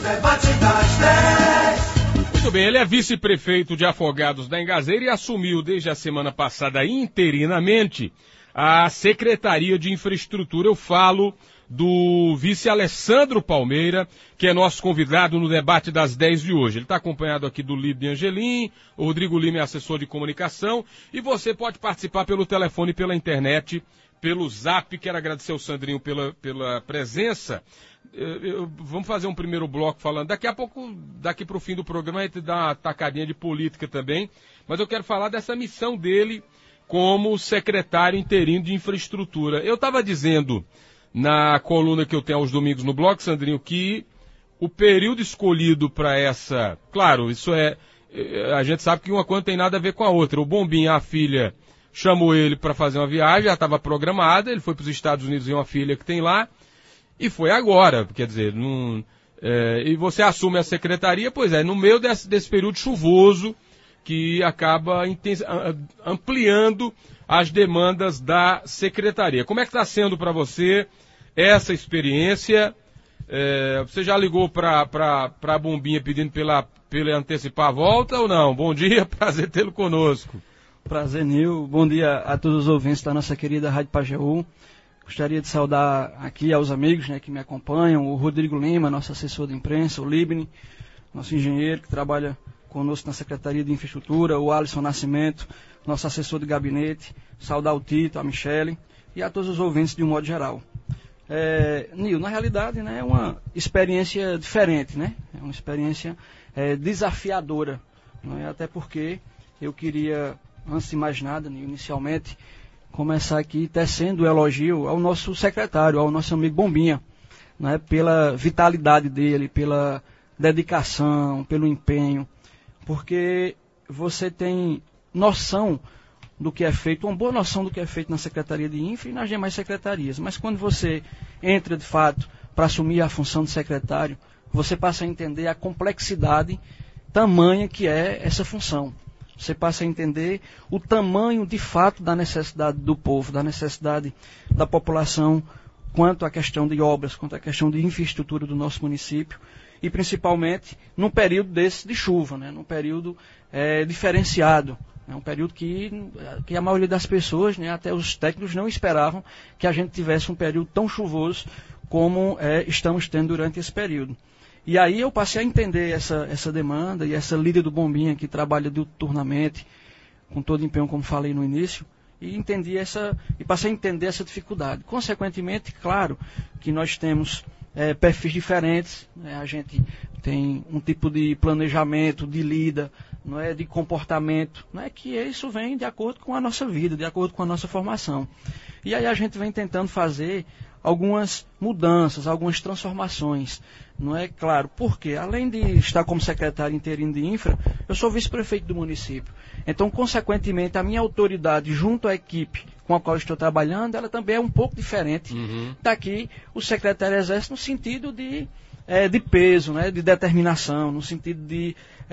Debate das 10. Muito bem, ele é vice-prefeito de Afogados da Engazeira e assumiu desde a semana passada interinamente a Secretaria de Infraestrutura. Eu falo do vice Alessandro Palmeira, que é nosso convidado no debate das 10 de hoje. Ele está acompanhado aqui do Lídio Angelim, o Rodrigo Lima é assessor de comunicação, e você pode participar pelo telefone, pela internet, pelo Zap. Quero agradecer ao Sandrinho pela presença. Vamos fazer um primeiro bloco falando. Daqui a pouco, daqui para o fim do programa, a gente dá uma tacadinha de política também, mas eu quero falar dessa missão dele como secretário interino de infraestrutura. Eu estava dizendo na coluna que eu tenho aos domingos no blog, Sandrinho, que o período escolhido para essa... Claro, isso a gente sabe que uma coisa não tem nada a ver com a outra. O Bombinha, a filha, chamou ele para fazer uma viagem, já estava programada, ele foi para os Estados Unidos ver uma filha que tem lá, e foi agora, quer dizer, e você assume a secretaria, pois é, no meio desse período chuvoso, que acaba ampliando as demandas da secretaria. Como é que está sendo para você essa experiência? Você já ligou para a Bombinha pedindo para ele antecipar a volta ou não? Bom dia, prazer tê-lo conosco. Prazer, Nil. Bom dia a todos os ouvintes da nossa querida Rádio Pajeú. Gostaria de saudar aqui aos amigos, né, que me acompanham, o Rodrigo Lima, nosso assessor de imprensa, o Libni, nosso engenheiro que trabalha conosco na Secretaria de Infraestrutura, o Alisson Nascimento, nosso assessor de gabinete, saudar o Tito, a Michele e a todos os ouvintes de um modo geral. Nil, na realidade, né, é uma experiência diferente, né? É uma experiência desafiadora, não é? Até porque eu queria, antes de mais nada, Nil, inicialmente, começar aqui tecendo o elogio ao nosso secretário, ao nosso amigo Bombinha, né, pela vitalidade dele, pela dedicação, pelo empenho, porque você tem noção do que é feito, uma boa noção do que é feito na Secretaria de Infra e nas demais secretarias. Mas quando você entra, de fato, para assumir a função de secretário, você passa a entender a complexidade tamanha que é essa função. Você passa a entender o tamanho, de fato, da necessidade do povo, da necessidade da população, quanto à questão de obras, quanto à questão de infraestrutura do nosso município, e principalmente num período desse de chuva, né, num período diferenciado. É um período que a maioria das pessoas, né, até os técnicos, não esperavam que a gente tivesse um período tão chuvoso como estamos tendo durante esse período. E aí eu passei a entender essa demanda e essa líder do Bombinha que trabalha diuturnamente, com todo empenho, como falei no início, e passei a entender essa dificuldade. Consequentemente, claro que nós temos perfis diferentes, né? A gente tem um tipo de planejamento, de lida, não é, de comportamento, não é, que isso vem de acordo com a nossa vida, de acordo com a nossa formação. E aí a gente vem tentando fazer algumas mudanças, algumas transformações, não é? Claro, porque além de estar como secretário interino de infra, eu sou vice-prefeito do município. Então, consequentemente, a minha autoridade junto à equipe com a qual estou trabalhando, ela também é um pouco diferente daqui o secretário exerce no sentido de peso, né, de determinação, no sentido de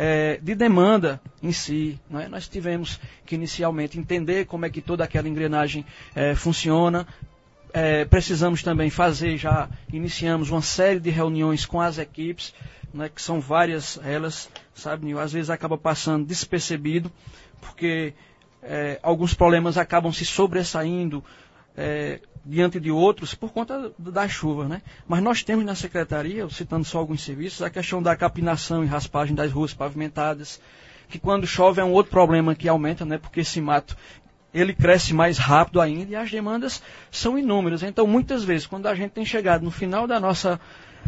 demanda em si. Não é? Nós tivemos que inicialmente entender como é que toda aquela engrenagem funciona. Precisamos também iniciamos uma série de reuniões com as equipes, né, que são várias elas, sabe, às vezes acaba passando despercebido, porque alguns problemas acabam se sobressaindo diante de outros por conta da chuva, né? Mas nós temos na secretaria, citando só alguns serviços, a questão da capinação e raspagem das ruas pavimentadas, que quando chove é um outro problema que aumenta, né? Porque esse mato ele cresce mais rápido ainda e as demandas são inúmeras. Então, muitas vezes, quando a gente tem chegado no final da nossa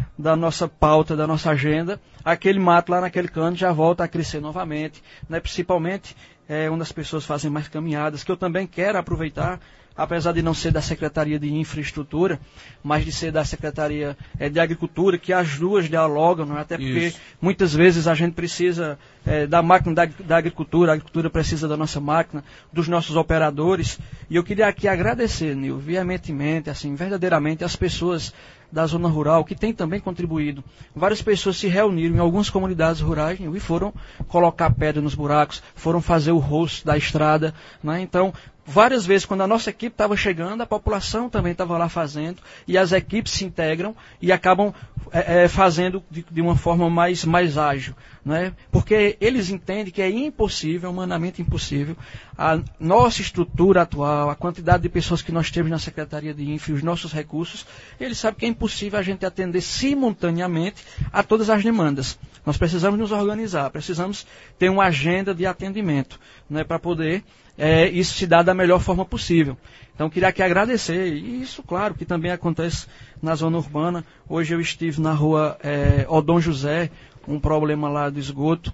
pauta, da nossa agenda, aquele mato lá naquele canto já volta a crescer novamente, né? Principalmente onde as pessoas fazem mais caminhadas, que eu também quero aproveitar, apesar de não ser da Secretaria de Infraestrutura, mas de ser da Secretaria de Agricultura, que as duas dialogam, não é? Até porque muitas vezes a gente precisa da máquina da agricultura, a agricultura precisa da nossa máquina, dos nossos operadores, e eu queria aqui agradecer, Nil, veementemente, assim, verdadeiramente, as pessoas da zona rural, que têm também contribuído. Várias pessoas se reuniram em algumas comunidades rurais e foram colocar pedra nos buracos, foram fazer o rosto da estrada, né? Então, várias vezes, quando a nossa equipe estava chegando, a população também estava lá fazendo, e as equipes se integram e acabam fazendo de uma forma mais ágil, né? Porque eles entendem que é impossível, humanamente impossível, a nossa estrutura atual, a quantidade de pessoas que nós temos na Secretaria de Infra, os nossos recursos, eles sabem que é impossível a gente atender simultaneamente a todas as demandas. Nós precisamos nos organizar, precisamos ter uma agenda de atendimento, né, para poder isso se dar da melhor forma possível. Então, queria aqui agradecer, e isso, claro, que também acontece na zona urbana. Hoje eu estive na rua Odon José, um problema lá do esgoto,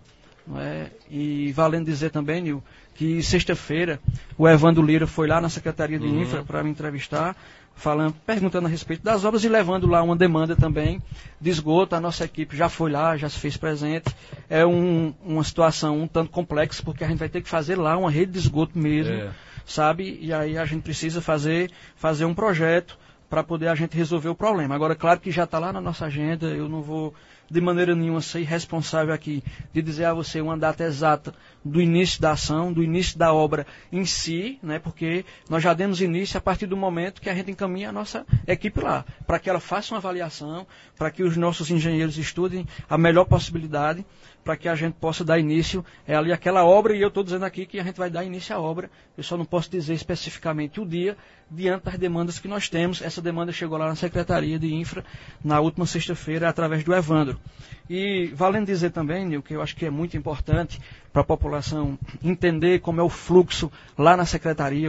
e valendo dizer também, Nil, que sexta-feira o Evandro Lira foi lá na Secretaria de Infra para me entrevistar, perguntando a respeito das obras e levando lá uma demanda também de esgoto. A nossa equipe já foi lá, já se fez presente. É uma situação um tanto complexa, porque a gente vai ter que fazer lá uma rede de esgoto mesmo, sabe? E aí a gente precisa fazer um projeto para poder a gente resolver o problema. Agora, claro que já está lá na nossa agenda, eu não vou de maneira nenhuma ser responsável aqui de dizer a você uma data exata do início da ação, do início da obra em si, né, porque nós já demos início a partir do momento que a gente encaminha a nossa equipe lá, para que ela faça uma avaliação, para que os nossos engenheiros estudem a melhor possibilidade, para que a gente possa dar início ali àquela obra, e eu estou dizendo aqui que a gente vai dar início à obra, eu só não posso dizer especificamente o dia, diante das demandas que nós temos. Essa demanda chegou lá na Secretaria de Infra na última sexta-feira, através do Evandro. E valendo dizer também, Nil, que eu acho que é muito importante para a população entender como é o fluxo lá na Secretaria,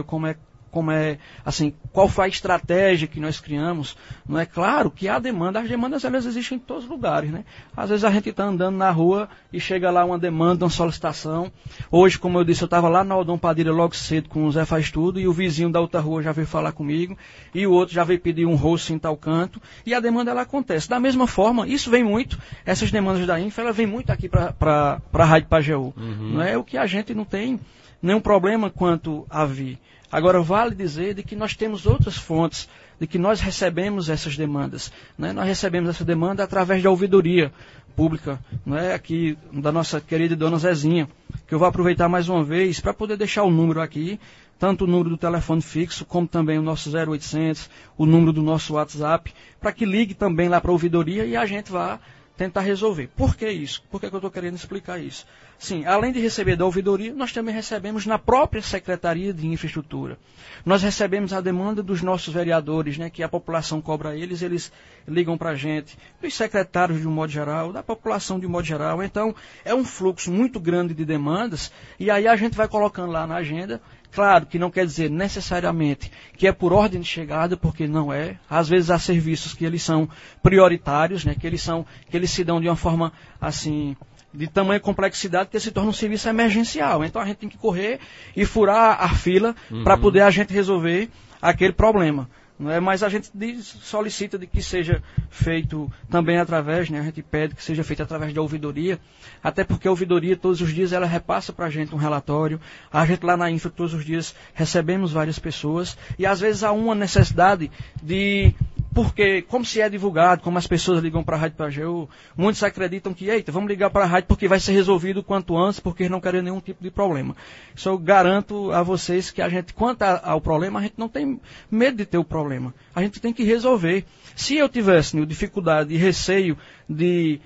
assim, qual foi a estratégia que nós criamos. Não é claro que há demanda, as demandas elas existem em todos os lugares, né? Às vezes a gente está andando na rua e chega lá uma demanda, uma solicitação. Hoje, como eu disse, eu estava lá na Odon Padilha logo cedo com o Zé Faz Tudo, e o vizinho da outra rua já veio falar comigo, e o outro já veio pedir um rosto em tal canto, e a demanda ela acontece. Da mesma forma, isso vem muito, essas demandas da Infra, ela vem muito aqui para a Rádio Pajeú. Não é o que a gente não tem nenhum problema quanto a vir. Agora, vale dizer de que nós temos outras fontes, de que nós recebemos essas demandas, né? Nós recebemos essa demanda através da ouvidoria pública, né? Aqui da nossa querida dona Zezinha, que eu vou aproveitar mais uma vez para poder deixar o número aqui, tanto o número do telefone fixo, como também o nosso 0800, o número do nosso WhatsApp, para que ligue também lá para a ouvidoria e a gente vá tentar resolver. Por que isso? Por que eu estou querendo explicar isso? Sim, além de receber da ouvidoria, nós também recebemos na própria Secretaria de Infraestrutura. Nós recebemos a demanda dos nossos vereadores, né, que a população cobra eles ligam para a gente, dos secretários de um modo geral, da população de um modo geral. Então, é um fluxo muito grande de demandas, e aí a gente vai colocando lá na agenda. Claro que não quer dizer necessariamente que é por ordem de chegada, porque não é. Às vezes há serviços que eles são prioritários, né, que eles se dão de uma forma assim, de tamanha complexidade, que se torna um serviço emergencial. Então a gente tem que correr e furar a fila para poder a gente resolver aquele problema. Não é? Mas a gente solicita de que seja feito também através, né, a gente pede que seja feito através da ouvidoria, até porque a ouvidoria todos os dias ela repassa para a gente um relatório. A gente lá na Infra todos os dias recebemos várias pessoas, e às vezes há uma necessidade de... Porque, como se é divulgado, como as pessoas ligam para a Rádio Pajeú, muitos acreditam que, eita, vamos ligar para a rádio porque vai ser resolvido o quanto antes, porque não querem nenhum tipo de problema. Isso eu garanto a vocês que a gente, quanto ao problema, a gente não tem medo de ter o problema. A gente tem que resolver. Se eu tivesse dificuldade e receio de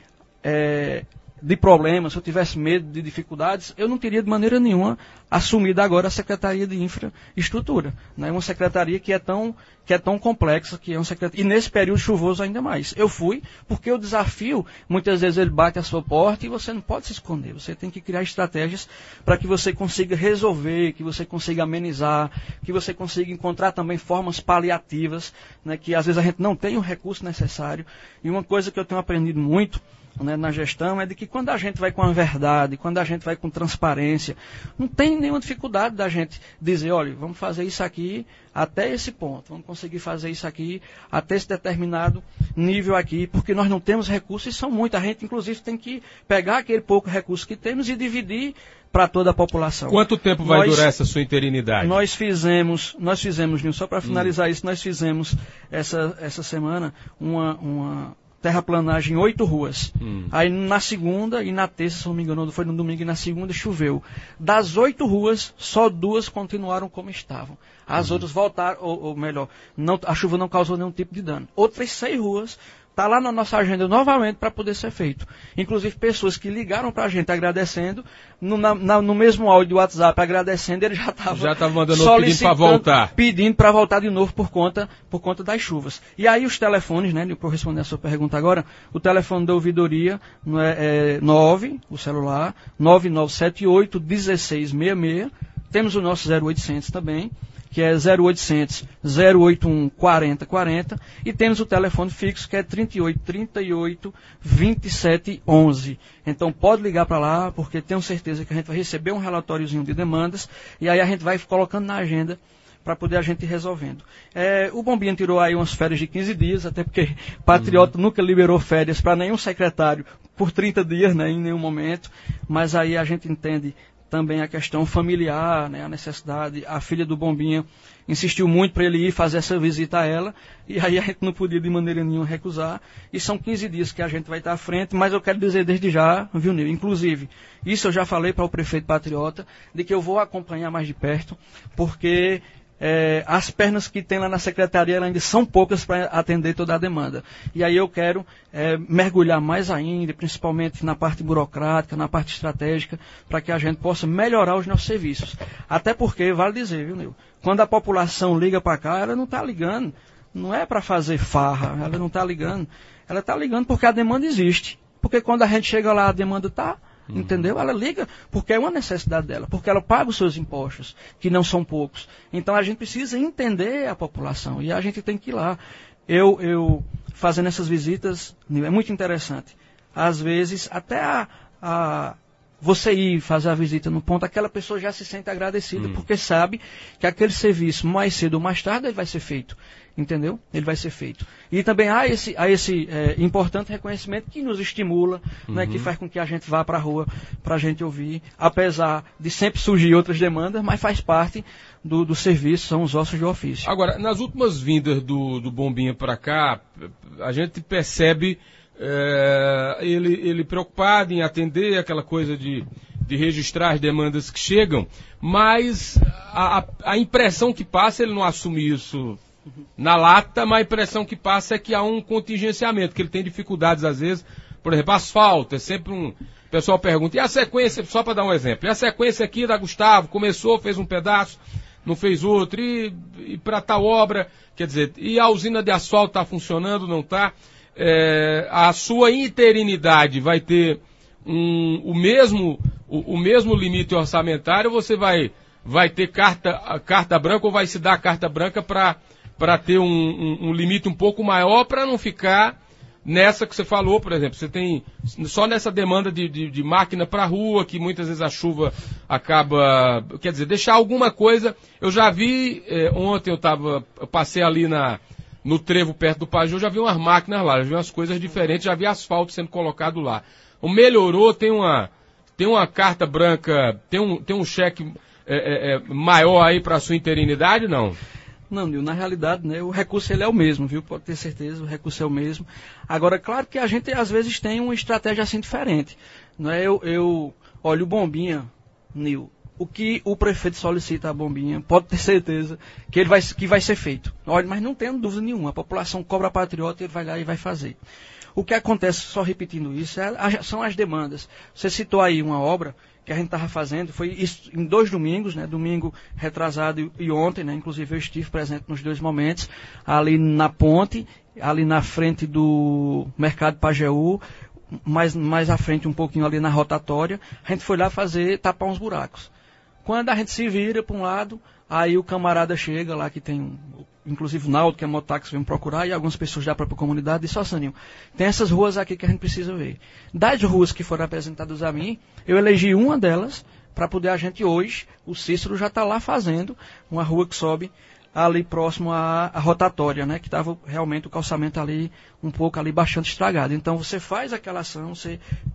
problemas, se eu tivesse medo de dificuldades, eu não teria de maneira nenhuma assumido agora a Secretaria de Infraestrutura. Né? Uma secretaria que é tão complexa, que é uma secretaria, e nesse período chuvoso ainda mais. Eu fui, porque o desafio, muitas vezes ele bate à sua porta e você não pode se esconder. Você tem que criar estratégias para que você consiga resolver, que você consiga amenizar, que você consiga encontrar também formas paliativas, né? Que às vezes a gente não tem o recurso necessário. E uma coisa que eu tenho aprendido muito, né, na gestão, é de que quando a gente vai com a verdade, quando a gente vai com transparência, não tem nenhuma dificuldade da gente dizer, olha, vamos fazer isso aqui até esse ponto, vamos conseguir fazer isso aqui até esse determinado nível aqui, porque nós não temos recursos, e são muitos. A gente, inclusive, tem que pegar aquele pouco recurso que temos e dividir para toda a população. Quanto tempo vai durar essa sua interinidade? Nós fizemos, Nil, só para finalizar isso, nós fizemos essa semana uma terraplanagem em 8 ruas. Aí na segunda e na terça, se não me engano, foi no domingo e na segunda, choveu. Das 8 ruas, só 2 continuaram como estavam. As outras voltaram, ou melhor, a chuva não causou nenhum tipo de dano. Outras 6 ruas está lá na nossa agenda novamente para poder ser feito. Inclusive, pessoas que ligaram para a gente agradecendo, no mesmo áudio do WhatsApp agradecendo, ele já estava mandando pedindo para voltar. Pedindo para voltar de novo por conta das chuvas. E aí os telefones, né, para responder a sua pergunta agora, o telefone da ouvidoria é 9, o celular, 9978-1666. Temos o nosso 0800 também, que é 0800 081 4040, e temos o telefone fixo, que é 3838 2711. Então pode ligar para lá, porque tenho certeza que a gente vai receber um relatóriozinho de demandas, e aí a gente vai colocando na agenda para poder a gente ir resolvendo. O Bombinha tirou aí umas férias de 15 dias, até porque Patriota nunca liberou férias para nenhum secretário por 30 dias, né, em nenhum momento, mas aí a gente entende também a questão familiar, né, a necessidade. A filha do Bombinha insistiu muito para ele ir fazer essa visita a ela, e aí a gente não podia de maneira nenhuma recusar. E são 15 dias que a gente vai estar à frente, mas eu quero dizer desde já, viu, Nil? Inclusive, isso eu já falei para o prefeito Patriota, de que eu vou acompanhar mais de perto, porque as pernas que tem lá na secretaria ainda são poucas para atender toda a demanda. E aí eu quero mergulhar mais ainda, principalmente na parte burocrática, na parte estratégica, para que a gente possa melhorar os nossos serviços. Até porque, vale dizer, viu, Nil? Quando a população liga para cá, ela não está ligando. Não é para fazer farra, ela não está ligando. Ela está ligando porque a demanda existe. Porque quando a gente chega lá, a demanda está... Entendeu? Ela liga porque é uma necessidade dela, porque ela paga os seus impostos, que não são poucos. Então a gente precisa entender a população e a gente tem que ir lá. Eu fazendo essas visitas, é muito interessante. Às vezes, até você ir fazer a visita no ponto, aquela pessoa já se sente agradecida, porque sabe que aquele serviço, mais cedo ou mais tarde, ele vai ser feito. Entendeu? Ele vai ser feito. E também há esse importante reconhecimento que nos estimula, né, que faz com que a gente vá para a rua para a gente ouvir, apesar de sempre surgir outras demandas, mas faz parte do serviço, são os ossos de ofício. Agora, nas últimas vindas do Bombinha para cá, a gente percebe ele preocupado em atender aquela coisa de registrar as demandas que chegam, mas a impressão que passa, ele não assume isso na lata, mas a impressão que passa é que há um contingenciamento, que ele tem dificuldades às vezes, por exemplo, asfalto, é sempre o pessoal pergunta, e a sequência, só para dar um exemplo, e a sequência aqui da Gustavo, começou, fez um pedaço, não fez outro, e para tal obra, quer dizer, e a usina de asfalto está funcionando, não está? A sua interinidade vai ter o mesmo limite orçamentário, você vai ter carta branca, ou vai se dar carta branca para ter um limite um pouco maior, para não ficar nessa que você falou, por exemplo, você tem só nessa demanda de máquina para a rua, que muitas vezes a chuva acaba, quer dizer, deixar alguma coisa. Eu já vi, ontem eu passei ali no trevo perto do Pajô, já vi umas máquinas lá, já vi umas coisas diferentes, já vi asfalto sendo colocado lá. Melhorou, tem uma carta branca, tem um cheque maior aí para a sua interinidade, não? Não, Nil, na realidade, né, o recurso ele é o mesmo, viu? Pode ter certeza, o recurso é o mesmo. Agora, claro que a gente às vezes tem uma estratégia assim diferente. Né? Olha, o Bombinha, Nil, o que o prefeito solicita a Bombinha, pode ter certeza que vai ser feito. Olha, mas não tenho dúvida nenhuma, a população cobra a Patriota, ele vai lá e vai fazer. O que acontece, só repetindo isso, são as demandas. Você citou aí uma obra que a gente estava fazendo, foi isso em 2 domingos, né, domingo retrasado e ontem, né, inclusive eu estive presente nos 2 momentos, ali na ponte, ali na frente do Mercado Pajeú, mais à frente um pouquinho ali na rotatória, a gente foi lá tapar uns buracos. Quando a gente se vira para um lado, aí o camarada chega lá, que tem, inclusive o Naldo, que é mototáxi, vem me procurar, e algumas pessoas da própria comunidade, e só, Saninho, tem essas ruas aqui que a gente precisa ver. Das ruas que foram apresentadas a mim, eu elegi uma delas, para poder a gente hoje, o Cícero já está lá fazendo, uma rua que sobe ali próximo à rotatória, né, que estava realmente o calçamento ali, um pouco ali bastante estragado. Então você faz aquela ação, você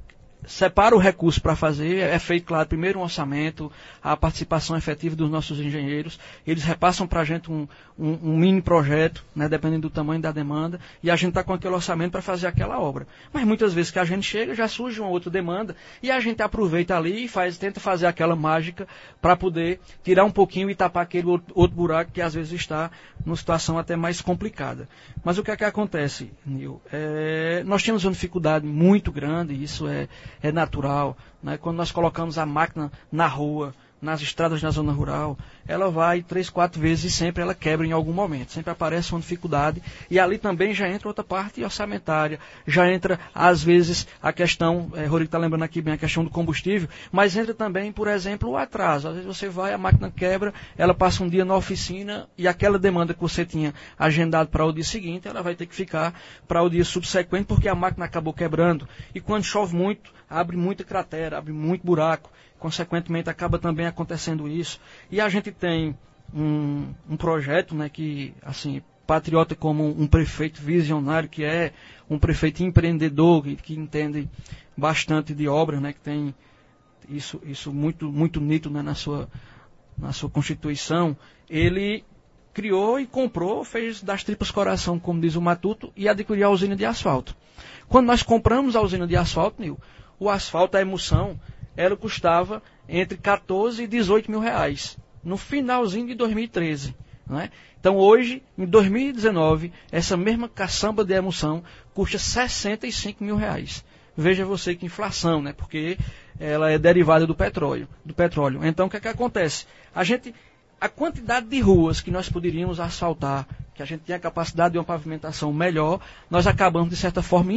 separa o recurso para fazer, é feito, claro, primeiro um orçamento, a participação efetiva dos nossos engenheiros, eles repassam para a gente um mini projeto, né, dependendo do tamanho da demanda, e a gente está com aquele orçamento para fazer aquela obra. Mas muitas vezes que a gente chega, já surge uma outra demanda, e a gente aproveita ali e tenta fazer aquela mágica para poder tirar um pouquinho e tapar aquele outro buraco que às vezes está numa situação até mais complicada. Mas o que é que acontece, Nil? Nós temos uma dificuldade muito grande, isso é natural, né? Quando nós colocamos a máquina na rua, nas estradas da zona rural, ela vai 3, 4 vezes e sempre ela quebra em algum momento, sempre aparece uma dificuldade, e ali também já entra outra parte orçamentária, já entra às vezes a questão, Rodrigo está lembrando aqui bem a questão do combustível, mas entra também, por exemplo, o atraso. Às vezes você vai, a máquina quebra, ela passa um dia na oficina e aquela demanda que você tinha agendado para o dia seguinte, ela vai ter que ficar para o dia subsequente porque a máquina acabou quebrando, e quando chove muito, abre muita cratera, abre muito buraco, consequentemente acaba também acontecendo isso. E a gente tem um projeto, né, que, assim, patriota como um prefeito visionário, que é um prefeito empreendedor, que entende bastante de obras, né, que tem isso muito, muito nítido, né, na sua constituição. Ele criou e comprou, fez das tripas coração, como diz o Matuto, e adquiriu a usina de asfalto. Quando nós compramos a usina de asfalto, Nil, o asfalto, a emulsão, ela custava entre 14 e 18 mil reais, no finalzinho de 2013. Né? Então hoje, em 2019, essa mesma caçamba de emulsão custa 65 mil reais. Veja você que inflação, né? Porque ela é derivada do petróleo. Então o que é que acontece? A quantidade de ruas que nós poderíamos asfaltar, que a gente tinha a capacidade de uma pavimentação melhor, nós acabamos, de certa forma,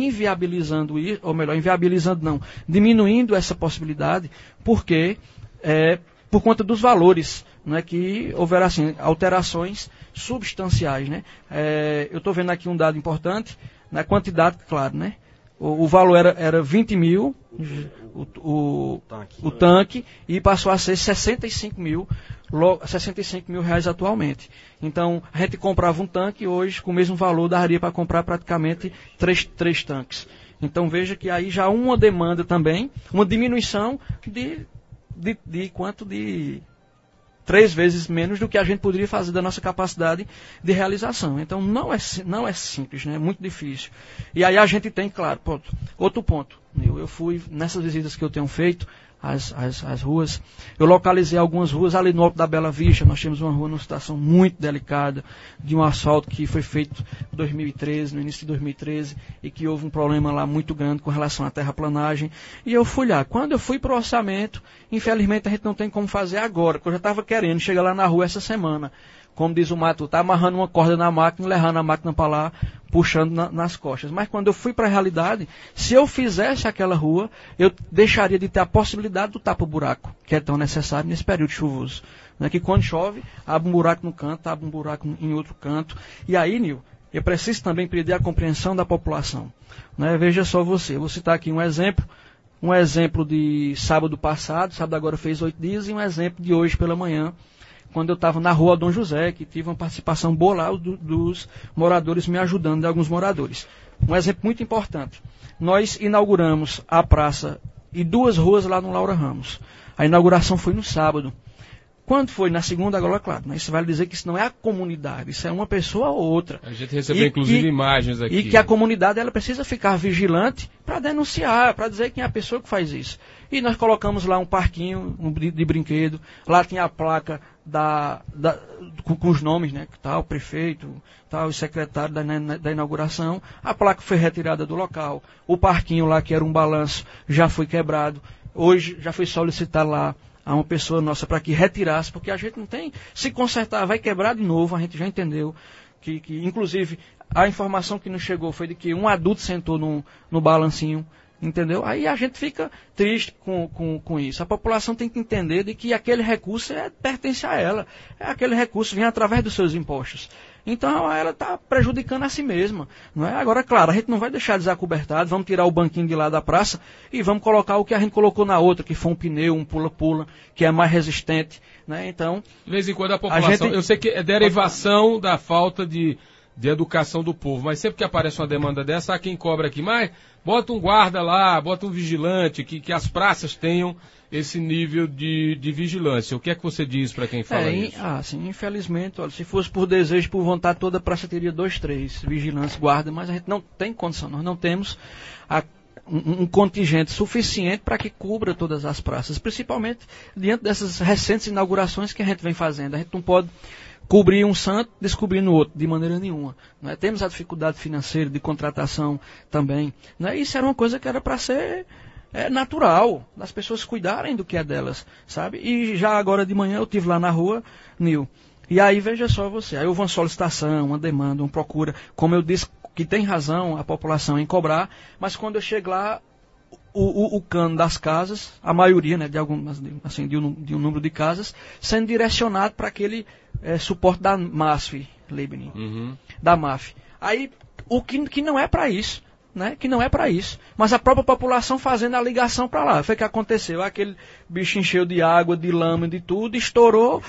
diminuindo essa possibilidade, porque, por conta dos valores, né, que houveram, assim, alterações substanciais. Né? Eu estou vendo aqui um dado importante, na quantidade, claro, né? O valor era 20 mil, o tanque, e passou a ser 65 mil reais atualmente. Então, a gente comprava um tanque, hoje, com o mesmo valor, daria para comprar praticamente três tanques. Então, veja que aí já há uma demanda também, uma diminuição de 3 vezes menos do que a gente poderia fazer da nossa capacidade de realização. Então, não é simples, né? É muito difícil. E aí a gente tem, claro, outro ponto. Eu fui, nessas visitas que eu tenho feito, as ruas, eu localizei algumas ruas ali no Alto da Bela Vista. Nós temos uma rua numa situação muito delicada, de um asfalto que foi feito em 2013, no início de 2013, e que houve um problema lá muito grande com relação à terraplanagem. E eu fui lá. Quando eu fui para o orçamento, infelizmente a gente não tem como fazer agora, porque eu já estava querendo chegar lá na rua essa semana. Como diz o Mato, está amarrando uma corda na máquina, levando a máquina para lá, puxando nas costas. Mas quando eu fui para a realidade, se eu fizesse aquela rua, eu deixaria de ter a possibilidade do tapa-buraco, que é tão necessário nesse período chuvoso. Né? Que quando chove, abre um buraco no canto, abre um buraco em outro canto. E aí, Nil, eu preciso também pedir a compreensão da população. Né? Veja só você, eu vou citar aqui um exemplo de sábado passado, sábado agora fez 8 dias, e um exemplo de hoje pela manhã, quando eu estava na rua Dom José, que tive uma participação boa lá dos moradores me ajudando, de alguns moradores. Um exemplo muito importante. Nós inauguramos a praça e 2 ruas lá no Laura Ramos. A inauguração foi no sábado. Quando foi na segunda, agora, claro, né, isso vale dizer que isso não é a comunidade, isso é uma pessoa ou outra. A gente recebeu, inclusive, imagens aqui. E que a comunidade ela precisa ficar vigilante para denunciar, para dizer quem é a pessoa que faz isso. E nós colocamos lá um parquinho de brinquedo, lá tinha a placa com os nomes, né, tal, o prefeito, tal, o secretário da inauguração. A placa foi retirada do local, o parquinho lá, que era um balanço, já foi quebrado. Hoje já foi solicitado lá a uma pessoa nossa para que retirasse, porque a gente não tem, se consertar, vai quebrar de novo, a gente já entendeu que inclusive, a informação que nos chegou foi de que um adulto sentou no balancinho, entendeu? Aí a gente fica triste com isso. A população tem que entender de que aquele recurso pertence a ela, aquele recurso vem através dos seus impostos. Então ela está prejudicando a si mesma. Não é? Agora, claro, a gente não vai deixar desacobertado, vamos tirar o banquinho de lá da praça e vamos colocar o que a gente colocou na outra, que foi um pneu, um pula-pula, que é mais resistente. Né? Então, de vez em quando a população, eu sei que é derivação da falta de de educação do povo. Mas sempre que aparece uma demanda dessa, há quem cobra aqui, mas bota um guarda lá, bota um vigilante, que as praças tenham esse nível de vigilância. O que é que você diz para quem fala isso? Sim, infelizmente, olha, se fosse por desejo, por vontade, toda a praça teria 2, 3 vigilantes, guarda, mas a gente não tem condição, nós não temos um contingente suficiente para que cubra todas as praças, principalmente diante dessas recentes inaugurações que a gente vem fazendo. A gente não pode cobrir um santo descobrindo outro, de maneira nenhuma. Não é? Temos a dificuldade financeira de contratação também. Não é? Isso era uma coisa que era para ser natural, das pessoas cuidarem do que é delas, sabe? E já agora de manhã eu estive lá na rua, Nil, e aí veja só você, aí houve uma solicitação, uma demanda, uma procura, como eu disse, que tem razão a população em cobrar, mas quando eu chego lá, o cano das casas, a maioria, né, de um número de casas, sendo direcionado para aquele suporte da MASF, Libni, da MAF. Aí, o que não é para isso. Né, que não é para isso, mas a própria população fazendo a ligação para lá. Foi o que aconteceu, aquele bicho encheu de água, de lama, de tudo, estourou,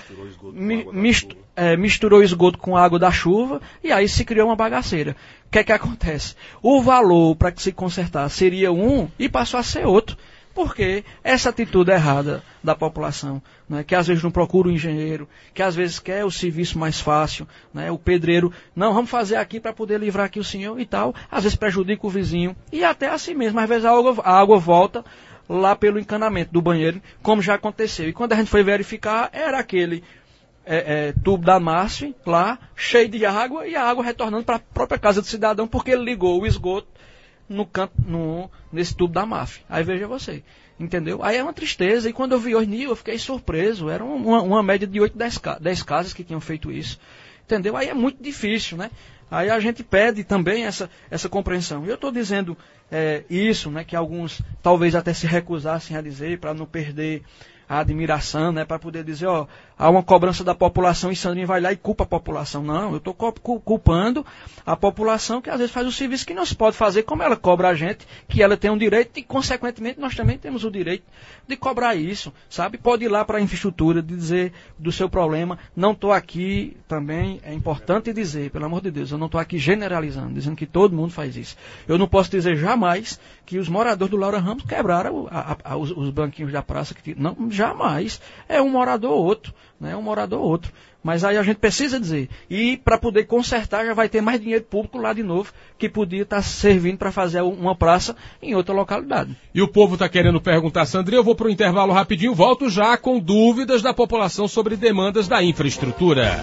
misturou esgoto com a água da chuva, e aí se criou uma bagaceira. O que acontece? O valor para que se consertar seria um e passou a ser outro. Porque essa atitude errada da população, né, que às vezes não procura o engenheiro, que às vezes quer o serviço mais fácil, né, o pedreiro, não, vamos fazer aqui para poder livrar aqui o senhor e tal, às vezes prejudica o vizinho, e até assim mesmo, às vezes a água volta lá pelo encanamento do banheiro, como já aconteceu. E quando a gente foi verificar, era aquele tubo da MASF lá, cheio de água, e a água retornando para a própria casa do cidadão, porque ele ligou o esgoto no canto, nesse tubo da MAF. Aí veja você, entendeu? Aí é uma tristeza, e quando eu vi hoje, eu fiquei surpreso, era uma média de 8, 10 casas que tinham feito isso, entendeu? Aí é muito difícil, né? Aí a gente pede também essa compreensão. E eu estou dizendo isso, né, que alguns talvez até se recusassem a dizer, para não perder a admiração, né, para poder dizer, ó, há uma cobrança da população e Sandrinho vai lá e culpa a população. Não, eu estou culpando a população que às vezes faz o serviço que não se pode fazer, como ela cobra a gente, que ela tem um direito e, consequentemente, nós também temos o direito de cobrar isso, sabe? Pode ir lá para a infraestrutura, dizer do seu problema. Não estou aqui, também é importante dizer, pelo amor de Deus, eu não estou aqui generalizando, dizendo que todo mundo faz isso. Eu não posso dizer jamais que os moradores do Laura Ramos quebraram os banquinhos da praça. Não, jamais. É um morador ou outro. Né? Um morador ou outro. Mas aí a gente precisa dizer. E para poder consertar já vai ter mais dinheiro público lá de novo, que podia estar servindo para fazer uma praça em outra localidade. E o povo está querendo perguntar, Sandrinho, eu vou para o intervalo rapidinho, volto já com dúvidas da população sobre demandas da infraestrutura.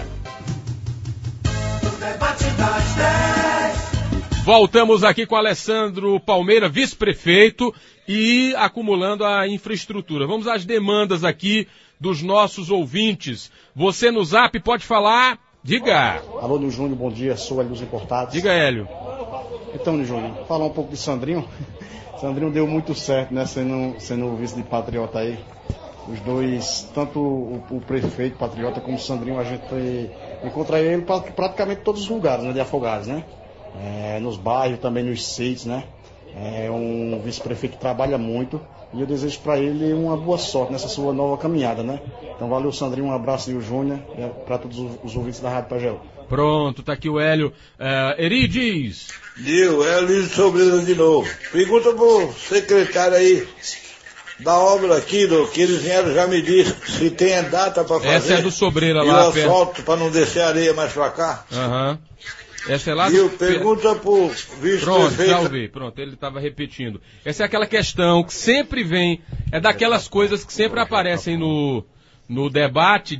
O debate das 10. Voltamos aqui com Alessandro Palmeira, vice-prefeito, e acumulando a infraestrutura. Vamos às demandas aqui dos nossos ouvintes. Você no Zap pode falar, diga. Alô, Nil Júnior, bom dia, sou Hélio dos Importados. Diga, Hélio. Então, Nil Júnior, falar um pouco de Sandrinho. Sandrinho deu muito certo, né, sendo o vice de Patriota aí. Os dois, tanto o prefeito Patriota como o Sandrinho, a gente encontra ele praticamente em todos os lugares, né, de Afogados, né? Nos bairros, também nos sítios, né? É um vice-prefeito que trabalha muito e eu desejo para ele uma boa sorte nessa sua nova caminhada, né? Então valeu, Sandrinho, um abraço, Nil Júnior, para todos os ouvintes da Rádio Pajéu. Pronto, tá aqui o Hélio. Eri diz. Nil, é Luiz Sobreira de novo. Pergunta pro secretário aí da obra aqui, que eles vieram já me disse se tem a data para fazer. Essa é do Sobreira e lá. E o asfalto para não descer areia mais para cá. Aham. Essa é lá do... pergunta pro vice-prefeito. Pronto, já ouvi. Pronto, ele estava repetindo. Essa é aquela questão que sempre vem, é daquelas coisas que sempre aparecem no debate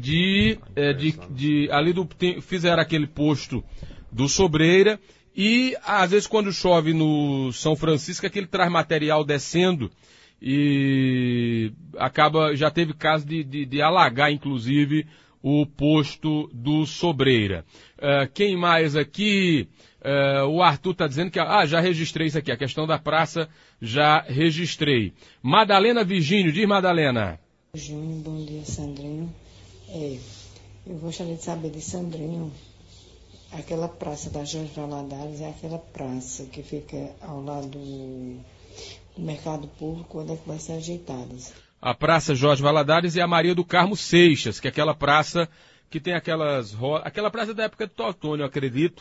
fizeram aquele posto do Sobreira e às vezes quando chove no São Francisco é que ele traz material descendo e já teve caso de alagar inclusive o posto do Sobreira. Quem mais aqui? O Arthur está dizendo que... já registrei isso aqui, a questão da praça já registrei. Madalena Virgínio, diz Madalena. Júnior, bom dia, Sandrinho. Eu gostaria de saber de Sandrinho, aquela praça da Jorge Valadares é aquela praça que fica ao lado do mercado público, quando é que vai ser ajeitada? A Praça Jorge Valadares e a Maria do Carmo Seixas, que é aquela praça que tem aquela praça da época do Totônio, eu acredito,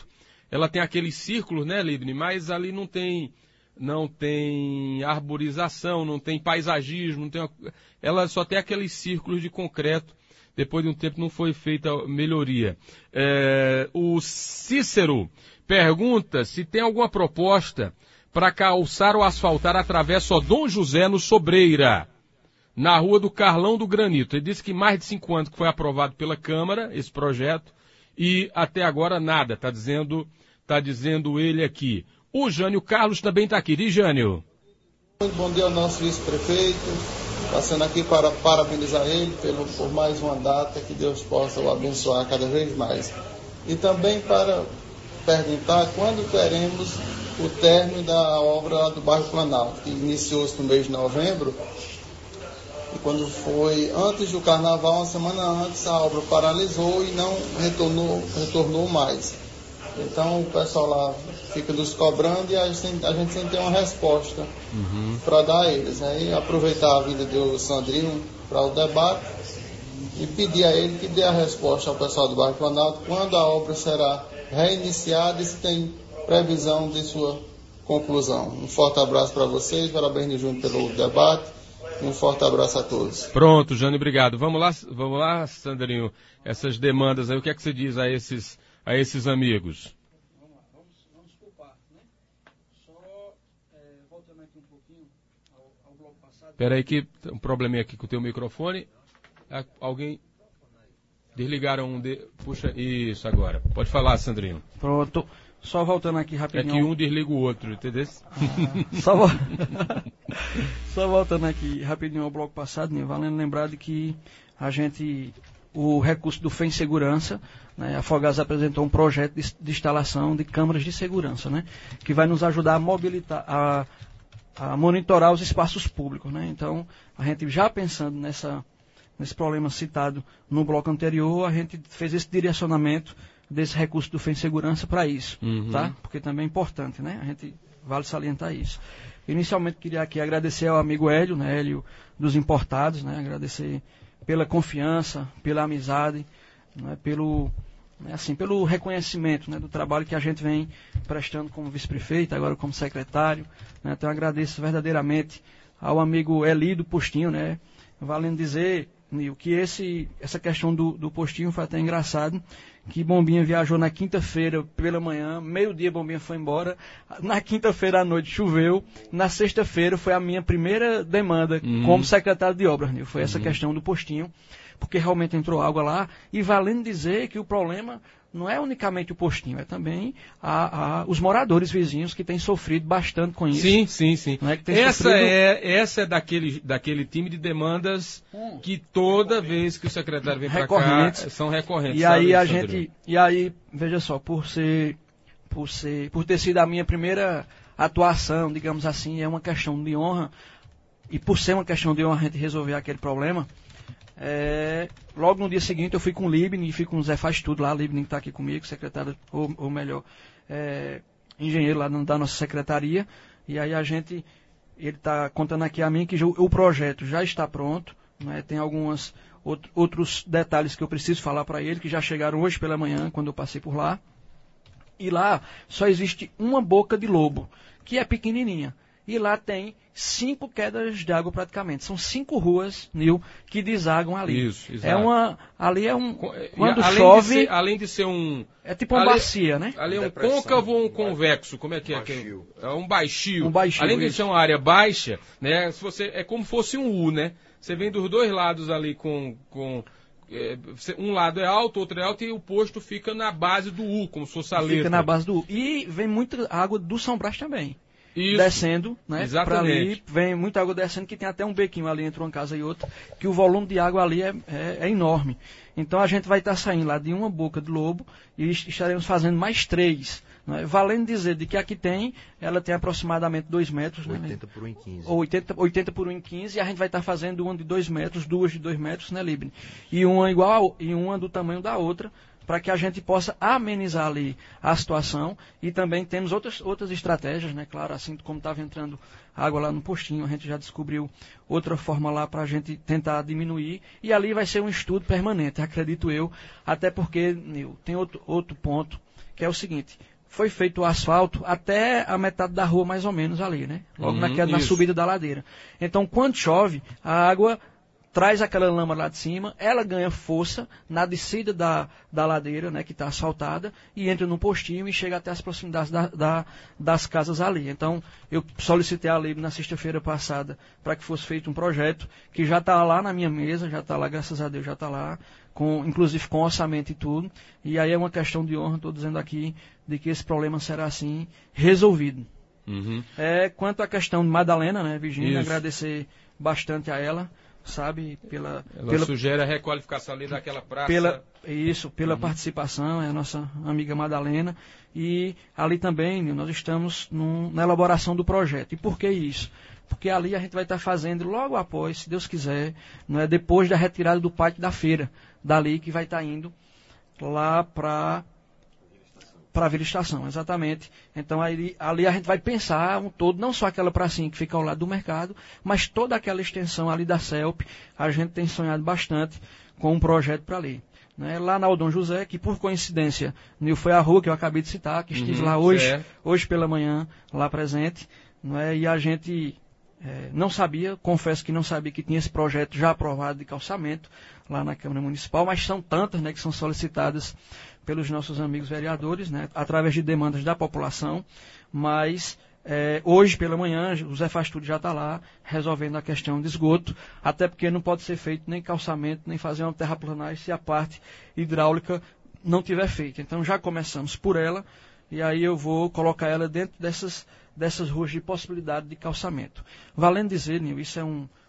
ela tem aqueles círculos, né, Libni? Mas ali não tem arborização, não tem paisagismo, ela só tem aqueles círculos de concreto. Depois de um tempo não foi feita melhoria. O Cícero pergunta se tem alguma proposta para calçar ou asfaltar a travessa Dom José no Sobreira, na rua do Carlão do Granito. Ele disse que mais de 5 anos que foi aprovado pela Câmara esse projeto e até agora nada, está dizendo ele aqui. O Jânio Carlos também está aqui. Diz, Jânio. Muito bom dia ao nosso vice-prefeito. Passando aqui para parabenizar ele por mais uma data, que Deus possa o abençoar cada vez mais. E também para perguntar quando teremos o término da obra do bairro Planalto, que iniciou-se no mês de novembro. E quando foi antes do carnaval, uma semana antes, a obra paralisou e não retornou mais. Então o pessoal lá fica nos cobrando e a gente sem ter uma resposta para dar a eles. Aí aproveitar a vida do Sandrinho para o debate e pedir a ele que dê a resposta ao pessoal do bairro Planalto quando a obra será reiniciada e se tem previsão de sua conclusão. Um forte abraço para vocês, parabéns de junho pelo debate e um forte abraço a todos. Pronto, Jânio, obrigado. Vamos lá, Sandrinho, essas demandas aí, o que é que você diz a esses amigos? Vamos por parte, né? Só voltando aqui um pouquinho ao bloco passado. Espera aí que tem um probleminha aqui com o teu microfone. Alguém desligaram Puxa, isso agora. Pode falar, Sandrinho. Pronto. Só voltando aqui rapidinho. É que um desliga o outro, entendeu? Só voltando aqui rapidinho ao bloco passado, né? Valendo lembrar de que o recurso do FEM Segurança, né, a Fogás apresentou um projeto de instalação de câmaras de segurança, né, que vai nos ajudar a mobilitar, a monitorar os espaços públicos, né. Então, a gente já pensando nesse problema citado no bloco anterior, a gente fez esse direcionamento desse recurso do FEM Segurança para isso, tá? Porque também é importante, né, a gente vale salientar isso. Inicialmente, queria aqui agradecer ao amigo Hélio, né, Hélio dos Importados, né, agradecer pela confiança, pela amizade, né, pelo reconhecimento, né, do trabalho que a gente vem prestando como vice-prefeito, agora como secretário. Né, então agradeço verdadeiramente ao amigo Eli do Postinho, né, valendo dizer, Nil, que essa questão do Postinho foi até engraçado, que Bombinha viajou na quinta-feira pela manhã, meio-dia Bombinha foi embora, na quinta-feira à noite choveu, na sexta-feira foi a minha primeira demanda como secretário de obras, Nil, foi essa questão do Postinho, porque realmente entrou água lá, e valendo dizer que o problema não é unicamente o Postinho, é também os moradores vizinhos que têm sofrido bastante com isso. Sim. Não é que essa é daquele time de demandas que toda vez que o secretário vem para cá são recorrentes. E aí, veja só, por ter sido a minha primeira atuação, digamos assim, é uma questão de honra, e por ser uma questão de honra a gente resolver aquele problema. Logo no dia seguinte eu fui com o Libni e fui com o Zé Faz Tudo lá, o Libni que está aqui comigo, secretário, ou melhor, engenheiro lá da nossa secretaria, e aí ele está contando aqui a mim que o projeto já está pronto, né, tem outros detalhes que eu preciso falar para ele, que já chegaram hoje pela manhã, quando eu passei por lá, e lá só existe uma boca de lobo, que é pequenininha. E lá tem 5 quedas de água praticamente. São 5 ruas, Nil, que desagam ali. Isso, exato. Quando chove... Além de ser um... É tipo uma bacia, né? Ali é um côncavo ou um convexo? Como é que é? É um baixio. Além de ser uma área baixa, né? É como se fosse um U, né? Você vem dos dois lados ali um lado é alto, outro é alto, e o posto fica na base do U, como se fosse a letra. Fica na base do U. E vem muita água do São Brás também. Isso, descendo, né, para ali, vem muita água descendo, que tem até um bequinho ali entre uma casa e outra, que o volume de água ali é enorme. Então a gente vai estar saindo lá de uma boca de lobo e estaremos fazendo mais 3. Né, valendo dizer de que aqui ela tem aproximadamente 2 metros. 80 por 1,15. Ou 80 por 1,15, e a gente vai estar fazendo uma de 2 metros, 2 de 2 metros, né, Libni? E uma igual, e uma do tamanho da outra, para que a gente possa amenizar ali a situação. E também temos outras estratégias, né? Claro, assim como estava entrando água lá no Postinho, a gente já descobriu outra forma lá para a gente tentar diminuir. E ali vai ser um estudo permanente, acredito eu, até porque, Nil, tem outro ponto, que é o seguinte: foi feito o asfalto até a metade da rua, mais ou menos, ali, né? Logo na subida da ladeira. Então, quando chove, a água traz aquela lama lá de cima, ela ganha força na descida da ladeira, né, que está asfaltada, e entra no postinho e chega até as proximidades das casas ali. Então, eu solicitei a lei na sexta-feira passada para que fosse feito um projeto que já está lá na minha mesa, já está lá, graças a Deus, já está lá, inclusive com orçamento e tudo. E aí é uma questão de honra, estou dizendo aqui, de que esse problema será, assim, resolvido. Quanto à questão de Madalena, né, Virgínia, agradecer bastante a ela, sabe, pela sugere a requalificação ali daquela praça. Pela participação, é a nossa amiga Madalena, e ali também nós estamos na elaboração do projeto. E por que isso? Porque ali a gente vai estar fazendo logo após, se Deus quiser, não é, depois da retirada do pátio da feira, dali que vai estar indo lá para a Vila Estação, exatamente. Então ali a gente vai pensar um todo, não só aquela pracinha que fica ao lado do mercado, mas toda aquela extensão ali da CELP. A gente tem sonhado bastante com um projeto para ali. Né? Lá na Aldon José, que por coincidência, foi a rua que eu acabei de citar, que estive lá hoje pela manhã, lá presente, né? E a gente não sabia, confesso que não sabia que tinha esse projeto já aprovado de calçamento lá na Câmara Municipal, mas são tantas, né, que são solicitadas pelos nossos amigos vereadores, né, através de demandas da população, mas hoje pela manhã o Zé Faz Tudo já está lá resolvendo a questão de esgoto, até porque não pode ser feito nem calçamento, nem fazer uma terraplanagem se a parte hidráulica não tiver feita. Então já começamos por ela, e aí eu vou colocar ela dentro dessas ruas de possibilidade de calçamento. Valendo dizer, Nil, isso é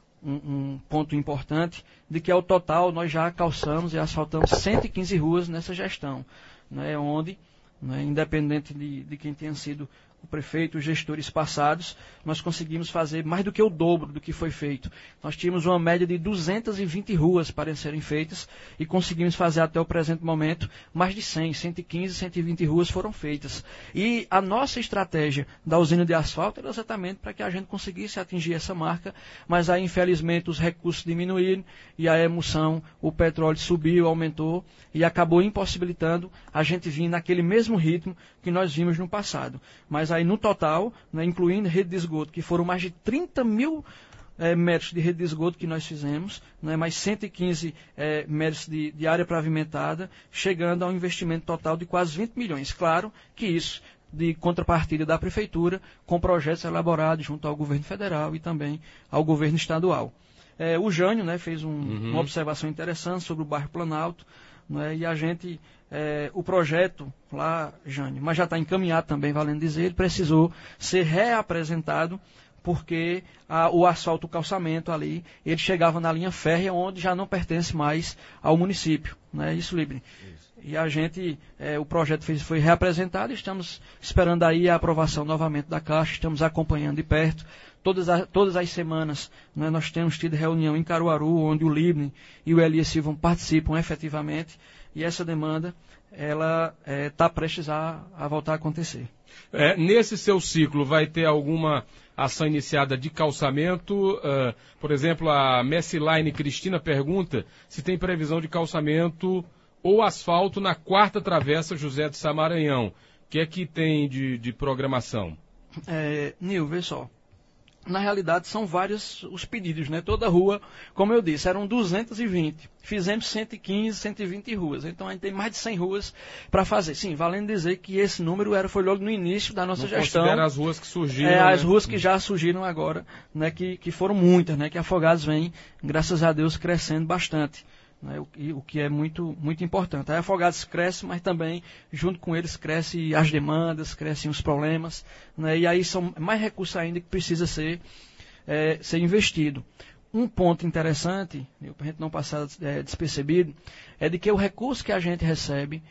um ponto importante, de que ao total nós já calçamos e asfaltamos 115 ruas nessa gestão, né, onde, né, independente de quem tenha sido o prefeito, os gestores passados, nós conseguimos fazer mais do que o dobro do que foi feito. Nós tínhamos uma média de 220 ruas para serem feitas e conseguimos fazer até o presente momento mais de 115, 120 ruas foram feitas. E a nossa estratégia da usina de asfalto era exatamente para que a gente conseguisse atingir essa marca, mas aí infelizmente os recursos diminuíram e a emulsão, o petróleo subiu, aumentou e acabou impossibilitando a gente vir naquele mesmo ritmo que nós vimos no passado. Mas aí no total, né, incluindo rede de esgoto, que foram mais de 30 mil metros de rede de esgoto que nós fizemos, né, mais 115 metros de área pavimentada, chegando a um investimento total de quase 20 milhões. Claro que isso de contrapartida da Prefeitura, com projetos elaborados junto ao governo federal e também ao governo estadual. O Jânio, né, fez uma observação interessante sobre o bairro Planalto, né, e a gente... o projeto lá, Jânio, mas já está encaminhado também, valendo dizer, ele precisou ser reapresentado porque o asfalto, o calçamento ali, ele chegava na linha férrea, onde já não pertence mais ao município. Né? Isso, Libre. E a gente, o projeto foi reapresentado, estamos esperando aí a aprovação novamente da Caixa, estamos acompanhando de perto. Todas as semanas, né, nós temos tido reunião em Caruaru, onde o Libre e o Elias Silva participam efetivamente, e essa demanda ela está prestes a voltar a acontecer. Nesse seu ciclo vai ter alguma ação iniciada de calçamento? Por exemplo, a Messilaine Cristina pergunta se tem previsão de calçamento ou asfalto na 4ª Travessa José de Samaranhão. O que é que tem de programação? Nil, vê só. Na realidade, são vários os pedidos, né? Toda rua, como eu disse, eram 220. Fizemos 115, 120 ruas. Então, a gente tem mais de 100 ruas para fazer. Sim, valendo dizer que esse número foi logo no início da nossa gestão. Considera as ruas que surgiram. As ruas que já surgiram agora, né? Que foram muitas, né? Que Afogados vem, graças a Deus, crescendo bastante. Né, o que é muito, muito importante. A Afogados cresce, mas também, junto com eles, crescem as demandas, crescem os problemas, né, e aí são mais recursos ainda que precisa ser investido. Um ponto interessante, para a gente não passar despercebido, é de que o recurso que a gente recebe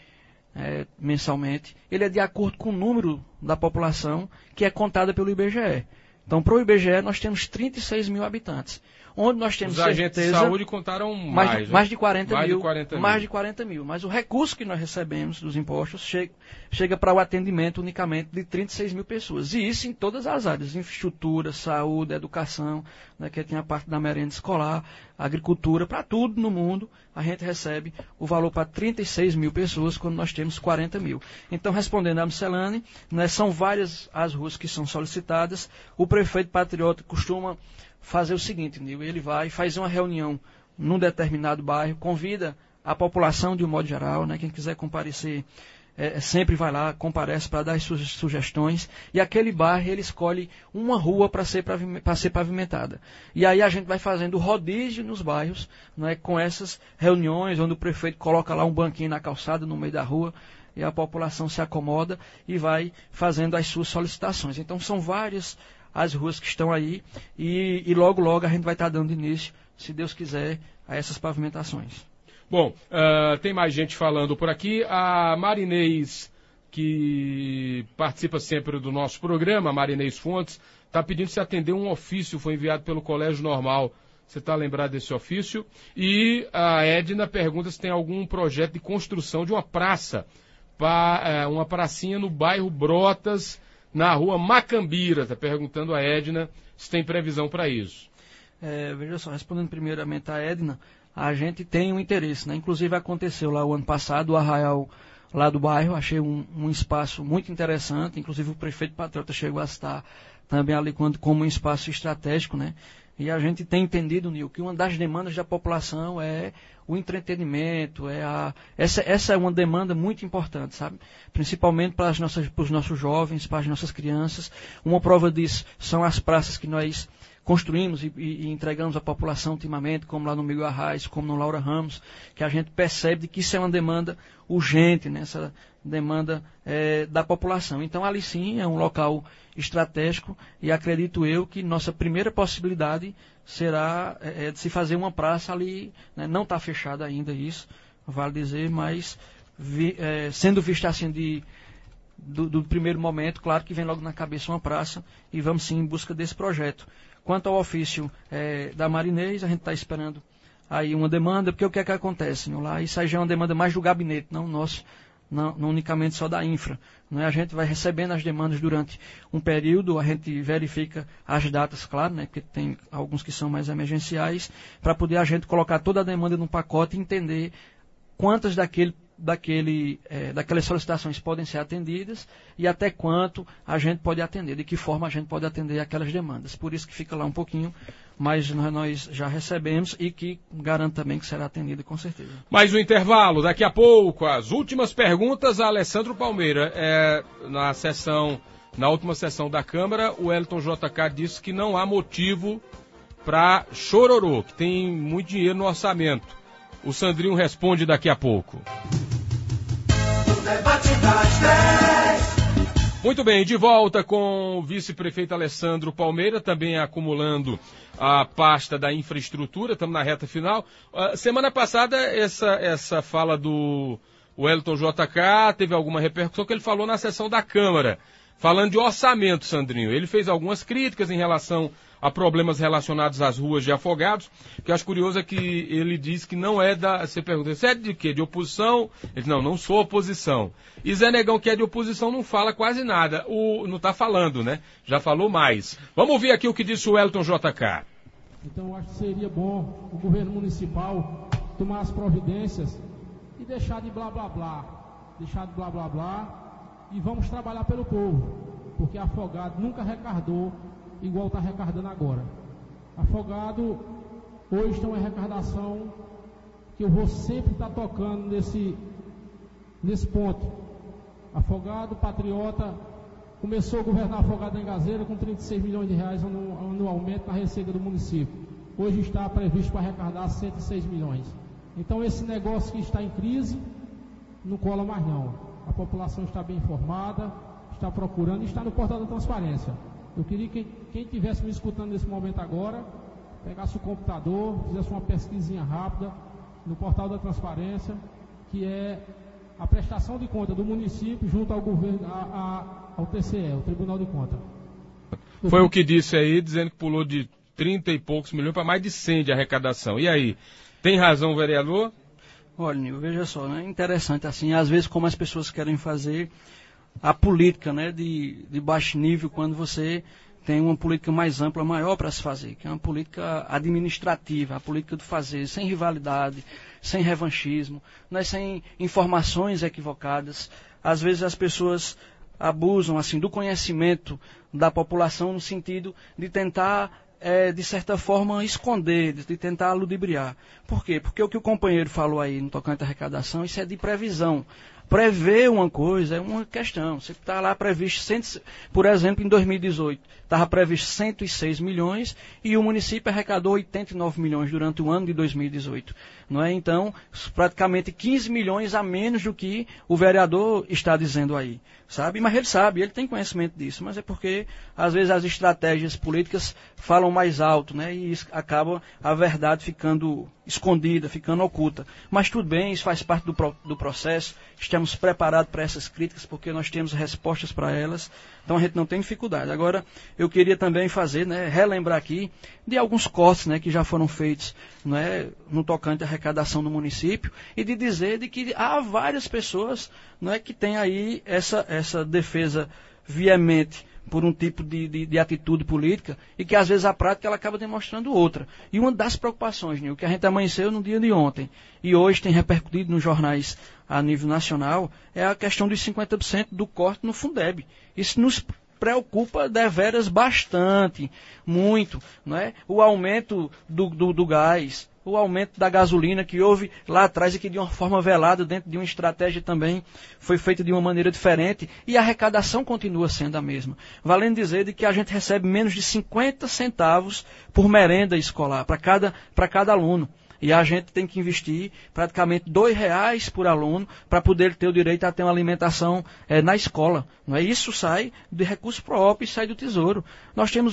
mensalmente, ele é de acordo com o número da população que é contada pelo IBGE. Então, para o IBGE, nós temos 36 mil habitantes. Onde nós temos Os agentes de saúde contaram mais de 40 mil. Mais de 40 mil. Mas o recurso que nós recebemos dos impostos chega para o atendimento unicamente de 36 mil pessoas. E isso em todas as áreas, infraestrutura, saúde, educação, né, que tem a parte da merenda escolar, agricultura, para tudo no mundo, a gente recebe o valor para 36 mil pessoas, quando nós temos 40 mil. Então, respondendo à miscelânea, né, são várias as ruas que são solicitadas. O prefeito patriota costuma fazer o seguinte, Nil, ele vai fazer uma reunião num determinado bairro, convida a população de um modo geral, né, quem quiser comparecer, sempre vai lá, comparece para dar as suas sugestões, e aquele bairro ele escolhe uma rua para ser pavimentada. E aí a gente vai fazendo rodízio nos bairros, né, com essas reuniões, onde o prefeito coloca lá um banquinho na calçada, no meio da rua, e a população se acomoda e vai fazendo as suas solicitações. Então são várias as ruas que estão aí, e logo, logo a gente vai estar dando início, se Deus quiser, a essas pavimentações. Bom, tem mais gente falando por aqui. A Marinês, que participa sempre do nosso programa, Marinês Fontes, está pedindo se atender um ofício, foi enviado pelo Colégio Normal. Você está lembrado desse ofício? E a Edna pergunta se tem algum projeto de construção de uma praça, uma pracinha no bairro Brotas, na rua Macambira. Está perguntando a Edna se tem previsão para isso. Veja só, respondendo primeiramente a Edna, a gente tem um interesse, né? Inclusive aconteceu lá o ano passado, o arraial lá do bairro, achei um espaço muito interessante, inclusive o prefeito patriota chegou a estar também ali como um espaço estratégico, né? E a gente tem entendido, Nil, que uma das demandas da população é o entretenimento, essa é uma demanda muito importante, sabe? Principalmente para os nossos jovens, para as nossas crianças. Uma prova disso são as praças que nós construímos e entregamos à população ultimamente, como lá no Miguel Arraes, como no Laura Ramos, que a gente percebe que isso é uma demanda urgente, né? Essa demanda da população. Então, ali sim é um local estratégico e acredito eu que nossa primeira possibilidade será de se fazer uma praça ali, né? Não está fechada ainda isso, vale dizer, mas sendo visto assim do primeiro momento, claro que vem logo na cabeça uma praça e vamos sim em busca desse projeto. Quanto ao ofício da Marinês, a gente está esperando aí uma demanda, porque o que é que acontece? Lá, isso aí já é uma demanda mais do gabinete, não nosso, não unicamente só da infra. Né? A gente vai recebendo as demandas durante um período, a gente verifica as datas, claro, né? Porque tem alguns que são mais emergenciais, para poder a gente colocar toda a demanda num pacote e entender quantas daquelas solicitações podem ser atendidas e até quanto a gente pode atender, de que forma a gente pode atender aquelas demandas. Por isso que fica lá um pouquinho, mas nós já recebemos e que garanto também que será atendido com certeza. Mais um intervalo, daqui a pouco, as últimas perguntas a Alessandro Palmeira. Na última sessão da Câmara, o Wellington JK disse que não há motivo para chororô, que tem muito dinheiro no orçamento. O Sandrinho responde daqui a pouco. O debate das 10. Muito bem, de volta com o vice-prefeito Alessandro Palmeira, também acumulando a pasta da infraestrutura, estamos na reta final. Semana passada, essa fala do Wellington JK teve alguma repercussão que ele falou na sessão da Câmara, falando de orçamento, Sandrinho. Ele fez algumas críticas em relação a problemas relacionados às ruas de Afogados. O que eu acho curioso é que ele diz que não é da... Você pergunta, você é de quê? De oposição? Ele diz, não sou oposição. E Zé Negão, que é de oposição, não fala quase nada. Não está falando, né? Já falou mais. Vamos ouvir aqui o que disse o Wellington JK. Então, eu acho que seria bom o governo municipal tomar as providências e deixar de blá, blá, blá. Deixar de blá, blá, blá. E vamos trabalhar pelo povo. Porque Afogado nunca arrecadou igual está arrecadando agora. Afogado hoje tem uma arrecadação que eu vou sempre estar tocando nesse ponto. Afogado, patriota, começou a governar Afogado em Gazeira com 36 milhões de reais anualmente na receita do município. Hoje está previsto para arrecadar 106 milhões. Então esse negócio que está em crise não cola mais não. A população está bem informada, está procurando e está no portal da transparência. Eu queria que quem estivesse me escutando nesse momento agora, pegasse o computador, fizesse uma pesquisinha rápida no portal da transparência, que é a prestação de conta do município junto ao governo, ao TCE, o Tribunal de Contas. Foi o que disse aí, dizendo que pulou de 30 e poucos milhões para mais de 100 de arrecadação. E aí, tem razão o vereador? Olha, Nil, veja só, né? Interessante assim, às vezes como as pessoas querem fazer a política, né, de baixo nível, quando você tem uma política mais ampla, maior para se fazer, que é uma política administrativa, a política do fazer, sem rivalidade, sem revanchismo, né, sem informações equivocadas. Às vezes as pessoas abusam assim do conhecimento da população no sentido de tentar, de certa forma, esconder, de tentar ludibriar. Por quê? Porque o que o companheiro falou aí no tocante à arrecadação, isso é de previsão. Prever uma coisa é uma questão. Você está lá previsto, por exemplo, em 2018, estava previsto 106 milhões e o município arrecadou 89 milhões durante o ano de 2018. Não é? Então, praticamente 15 milhões a menos do que o vereador está dizendo aí. Sabe? Mas ele sabe, ele tem conhecimento disso, mas é porque, às vezes, as estratégias políticas falam mais alto, né? E isso acaba a verdade ficando escondida, ficando oculta. Mas tudo bem, isso faz parte do processo, estamos preparados para essas críticas, porque nós temos respostas para elas, então a gente não tem dificuldade. Agora, eu queria também fazer, né, relembrar aqui de alguns cortes, né, que já foram feitos, né, no tocante à arrecadação do município, e de dizer de que há várias pessoas, né, que têm aí essa defesa veemente por um tipo de atitude política, e que às vezes a prática ela acaba demonstrando outra. E uma das preocupações, Nil, que a gente amanheceu no dia de ontem, e hoje tem repercutido nos jornais a nível nacional, é a questão dos 50% do corte no Fundeb. Isso nos preocupa deveras bastante, muito, não é? O aumento do gás, o aumento da gasolina que houve lá atrás e que de uma forma velada, dentro de uma estratégia também, foi feita de uma maneira diferente, e a arrecadação continua sendo a mesma. Valendo dizer de que a gente recebe menos de 50 centavos por merenda escolar, para cada aluno. E a gente tem que investir praticamente R$2 por aluno para poder ter o direito a ter uma alimentação na escola. Não é? Isso sai de recurso próprio e sai do Tesouro. Nós temos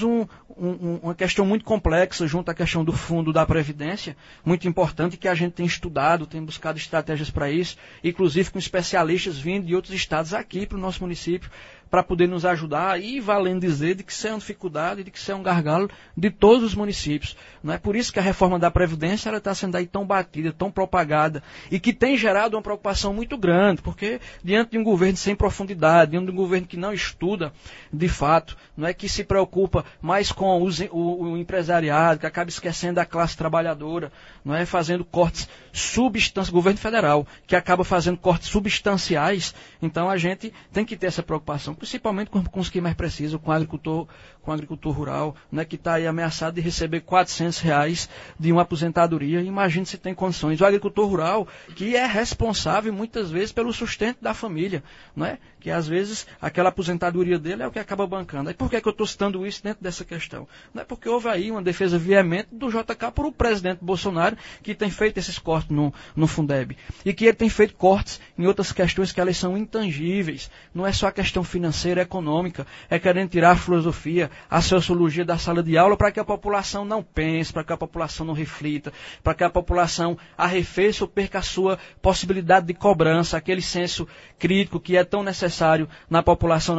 uma questão muito complexa junto à questão do fundo da Previdência, muito importante, que a gente tem estudado, tem buscado estratégias para isso, inclusive com especialistas vindo de outros estados aqui para o nosso município, para poder nos ajudar, e valendo dizer de que isso é uma dificuldade, de que isso é um gargalo de todos os municípios. Não é por isso que a reforma da Previdência está sendo aí tão batida, tão propagada, e que tem gerado uma preocupação muito grande, porque diante de um governo sem profundidade, diante de um governo que não estuda de fato, não é, que se preocupa mais com o empresariado, que acaba esquecendo da classe trabalhadora, não é, fazendo cortes substanciais, governo federal, que acaba fazendo cortes substanciais. Então a gente tem que ter essa preocupação, principalmente com os que mais precisam, com o agricultor rural, né, que está aí ameaçado de receber R$400 de uma aposentadoria. Imagine se tem condições. O agricultor rural, que é responsável muitas vezes pelo sustento da família, não é? Que às vezes aquela aposentadoria dele é o que acaba bancando. Aí por que eu estou citando isso dentro dessa questão? Não é porque houve aí uma defesa veemente do JK por o presidente Bolsonaro, que tem feito esses cortes no Fundeb, e que ele tem feito cortes em outras questões que elas são intangíveis. Não é só a questão financeira, econômica, é querendo tirar a filosofia, a sociologia da sala de aula, para que a população não pense, para que a população não reflita, para que a população arrefeça ou perca a sua possibilidade de cobrança, aquele senso crítico que é tão necessário na população,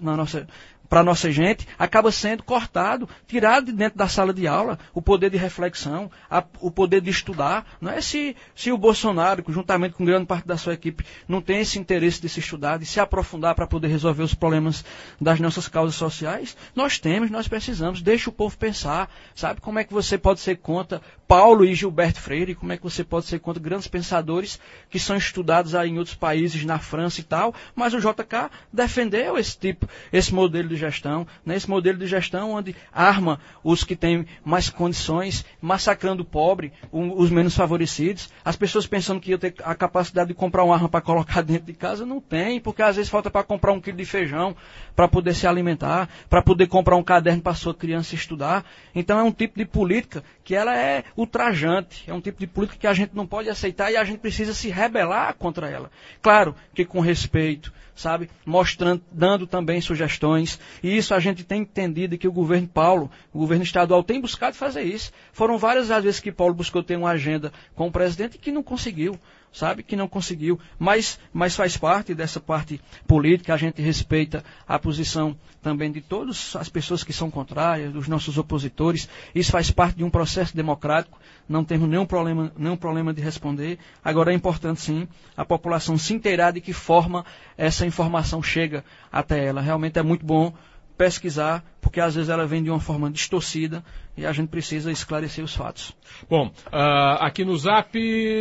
para a nossa gente, acaba sendo cortado, tirado de dentro da sala de aula o poder de reflexão, o poder de estudar. Não é? Se o Bolsonaro, juntamente com grande parte da sua equipe, não tem esse interesse de se estudar, de se aprofundar para poder resolver os problemas das nossas causas sociais, nós precisamos, deixa o povo pensar, sabe? Como é que você pode ser contra Paulo e Gilberto Freire, como é que você pode ser contra grandes pensadores que são estudados aí em outros países, na França e tal, mas o JK defendeu esse modelo de gestão, né? Esse modelo de gestão onde arma os que têm mais condições, massacrando o pobre, os menos favorecidos. As pessoas pensando que ia ter a capacidade de comprar uma arma para colocar dentro de casa, não tem, porque às vezes falta para comprar 1 quilo de feijão, para poder se alimentar, para poder comprar um caderno para sua criança estudar. Então é um tipo de política que ela é ultrajante, é um tipo de política que a gente não pode aceitar e a gente precisa se rebelar contra ela. Claro que com respeito, sabe, mostrando, dando também sugestões, e isso a gente tem entendido que o governo Paulo, o governo estadual, tem buscado fazer isso. Foram várias as vezes que Paulo buscou ter uma agenda com o presidente e que não conseguiu, sabe, que não conseguiu, mas faz parte dessa parte política, a gente respeita a posição também de todas as pessoas que são contrárias, dos nossos opositores, isso faz parte de um processo democrático, não temos nenhum problema de responder. Agora é importante sim a população se inteirar de que forma essa informação chega até ela. Realmente é muito bom pesquisar, porque às vezes ela vem de uma forma distorcida e a gente precisa esclarecer os fatos. Bom, aqui no Zap,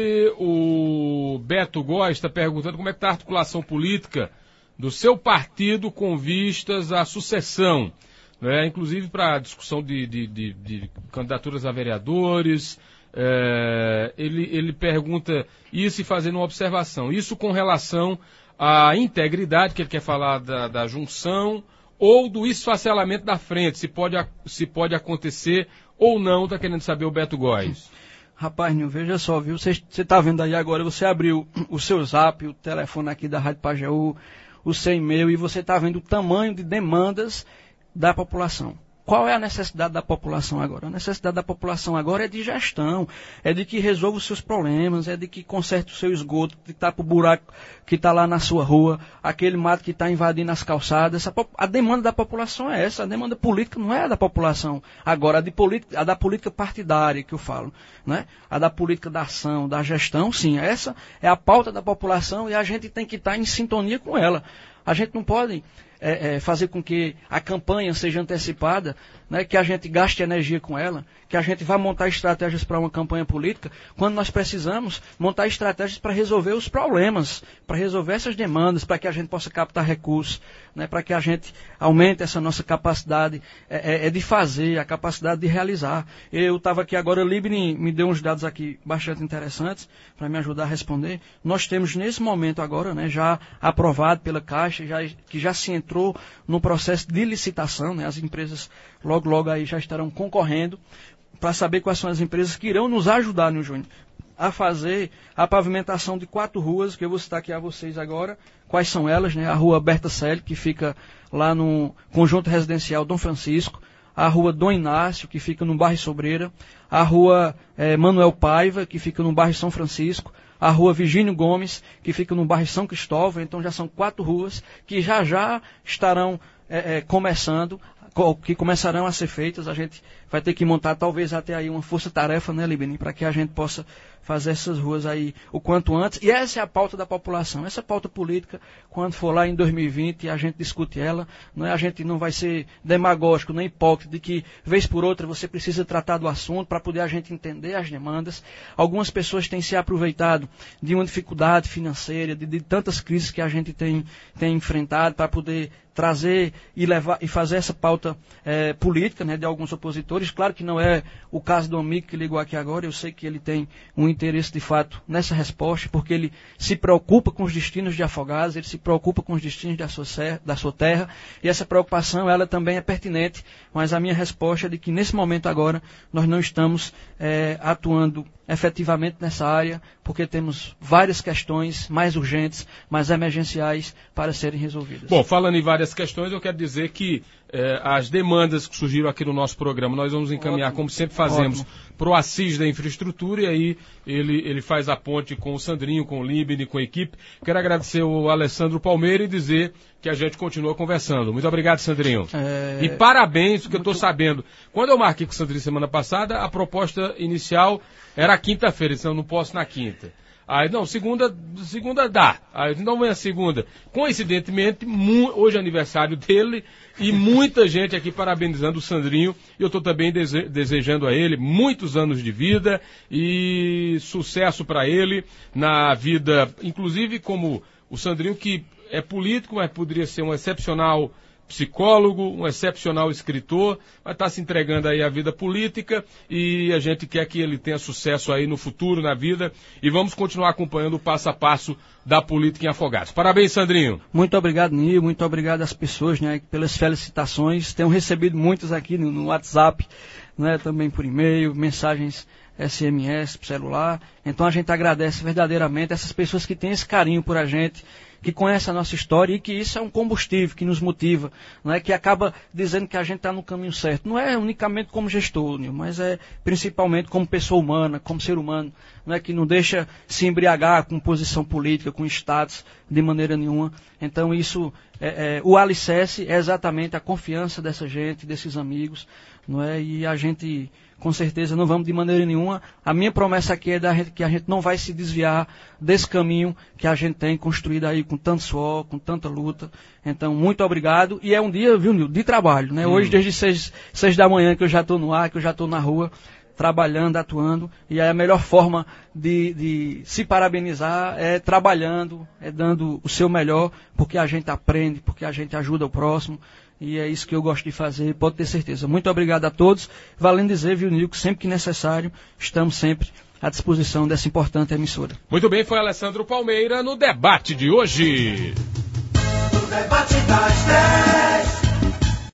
o Beto Góes está perguntando como é que está a articulação política do seu partido com vistas à sucessão, né? Inclusive para a discussão de candidaturas a vereadores. Ele pergunta isso e fazendo uma observação. Isso com relação à integridade, que ele quer falar da junção, ou do esfacelamento da frente, se pode acontecer ou não, está querendo saber o Beto Góes. Rapaz, Nil, veja só, viu? Você está vendo aí agora, você abriu o seu Zap, o telefone aqui da Rádio Pajeú, o seu e-mail, e você está vendo o tamanho de demandas da população. Qual é a necessidade da população agora? A necessidade da população agora é de gestão, é de que resolva os seus problemas, é de que conserte o seu esgoto, de tapa o buraco que está lá na sua rua, aquele mato que está invadindo as calçadas. A demanda da população é essa, a demanda política não é a da população. Agora, a da política partidária que eu falo, né? A da política da ação, da gestão, sim, essa é a pauta da população e a gente tem que estar em sintonia com ela. A gente não pode fazer com que a campanha seja antecipada, né, que a gente gaste energia com ela, que a gente vá montar estratégias para uma campanha política, quando nós precisamos montar estratégias para resolver os problemas, para resolver essas demandas, para que a gente possa captar recursos, né, para que a gente aumente essa nossa capacidade de fazer, a capacidade de realizar. Eu estava aqui agora, o Libni me deu uns dados aqui bastante interessantes para me ajudar a responder. Nós temos nesse momento agora, né, já aprovado pela Caixa, que já se entrou no processo de licitação, né, as empresas logo aí já estarão concorrendo para saber quais são as empresas que irão nos ajudar, Nil Júnior, a fazer a pavimentação de 4 ruas, que eu vou citar aqui a vocês agora. Quais são elas, né? A rua Berta Celi, que fica lá no Conjunto Residencial Dom Francisco, a rua Dom Inácio, que fica no bairro Sobreira, a rua Manuel Paiva, que fica no bairro São Francisco, a rua Virgínio Gomes, que fica no bairro São Cristóvão. Então já são 4 ruas que já estarão que começarão a ser feitas. A gente vai ter que montar talvez até aí uma força-tarefa, né, Libni, para que a gente possa fazer essas ruas aí o quanto antes. E essa é a pauta da população, essa pauta política, quando for lá em 2020 a gente discute ela, não é? A gente não vai ser demagógico nem hipócrita de que, vez por outra, você precisa tratar do assunto para poder a gente entender as demandas. Algumas pessoas têm se aproveitado de uma dificuldade financeira, de tantas crises que a gente tem enfrentado para poder trazer e levar e fazer essa pauta política, né, de alguns opositores. Claro que não é o caso do amigo que ligou aqui agora, eu sei que ele tem um interesse de fato nessa resposta, porque ele se preocupa com os destinos de Afogados, ele se preocupa com os destinos da sua terra, e essa preocupação ela também é pertinente, mas a minha resposta é de que nesse momento agora nós não estamos atuando efetivamente nessa área, porque temos várias questões mais urgentes, mais emergenciais para serem resolvidas. Bom, falando em várias questões, eu quero dizer que as demandas que surgiram aqui no nosso programa, nós vamos encaminhar, como sempre fazemos, para o Assis da Infraestrutura, e aí ele faz a ponte com o Sandrinho, com o Libni, com a equipe. Quero agradecer o Alessandro Palmeira e dizer que a gente continua conversando. Muito obrigado, Sandrinho. E parabéns, porque eu estou sabendo. Quando eu marquei com o Sandrinho semana passada, a proposta inicial era quinta-feira, então eu não posso na quinta. Aí, não, segunda dá. Aí, não vem a segunda. Coincidentemente, hoje é aniversário dele e muita gente aqui parabenizando o Sandrinho. E eu estou também desejando a ele muitos anos de vida e sucesso para ele na vida, inclusive como o Sandrinho, que é político, mas poderia ser um excepcional psicólogo, um excepcional escritor, vai estar se entregando aí à vida política e a gente quer que ele tenha sucesso aí no futuro, na vida, e vamos continuar acompanhando o passo a passo da política em Afogados. Parabéns, Sandrinho. Muito obrigado, Nil, muito obrigado às pessoas, né, pelas felicitações. Tenho recebido muitas aqui no WhatsApp, né, também por e-mail, mensagens SMS, celular. Então a gente agradece verdadeiramente essas pessoas que têm esse carinho por a gente, que conhecem a nossa história e que isso é um combustível que nos motiva, né, que acaba dizendo que a gente está no caminho certo. Não é unicamente como gestor, mas é principalmente como pessoa humana, como ser humano, né, que não deixa se embriagar com posição política, com status, de maneira nenhuma. Então isso, o alicerce é exatamente a confiança dessa gente, desses amigos, não é? E a gente, com certeza, não vamos de maneira nenhuma. A minha promessa aqui é que a gente não vai se desviar desse caminho que a gente tem construído aí com tanto suor, com tanta luta. Então, muito obrigado. E é um dia, viu, Nildo, de trabalho, né? Hoje, desde 6 da manhã que eu já estou no ar, que eu já estou na rua, trabalhando, atuando. E aí a melhor forma de se parabenizar é trabalhando, é dando o seu melhor, porque a gente aprende, porque a gente ajuda o próximo. E é isso que eu gosto de fazer, pode ter certeza. Muito obrigado a todos. Valendo dizer, viu, Nildo, sempre que necessário, estamos sempre à disposição dessa importante emissora. Muito bem, foi Alessandro Palmeira no debate de hoje. O debate das 10.